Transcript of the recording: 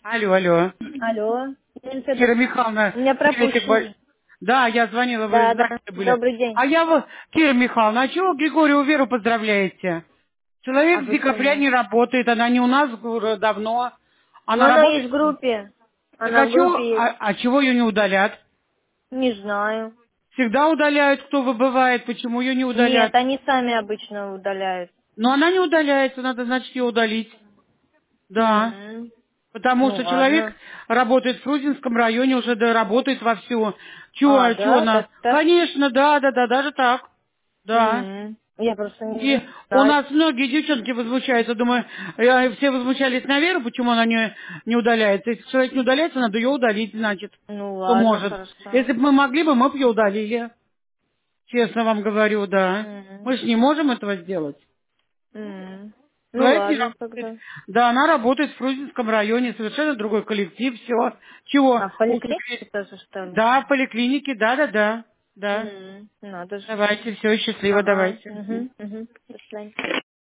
Алло, алло. Алло, Елена Кира Федоровна, Михайловна, у меня приветик пропущенный. Да, я звонила, вы Да, да, заняты были. добрый день. А я вот, Кира Михайловна, а чего Григорию Веру поздравляете? А Человек с декабря почему? не работает, она не у нас уже давно. Ну, Она она есть работает. в группе. Так Она в группе есть. а чего ее не удалят? Не знаю. Всегда удаляют, кто выбывает, почему ее не Нет, удалят? они сами обычно удаляют. Но она не удаляется, надо, значит, ее удалить. Да. М. Потому Ну, что человек ладно. работает в Фрунзенском районе, уже да, работает вовсю. А, Чего да? она? Так? Конечно, да, да, да, даже так. Да. Я просто И не у знаю. нас многие девчонки возмущаются, думаю, все возмущались на Веру, почему она не удаляется. Если человек не удаляется, надо ее удалить, значит, Ну, кто ладно, может. хорошо. Если бы мы могли бы, мы бы ее удалили. Честно вам говорю, да. М. Мы же не можем этого сделать. М. Ну, Человек не ладно работает. тогда. Да, она работает в Фрунзенском районе, совершенно другой коллектив, все. Чего? А в Ух, поликлинике тоже, что ли? да, в поликлинике, да, да, да. Да. Надо же. Давайте, все, счастливо, Ага. давайте. Угу. До свидания.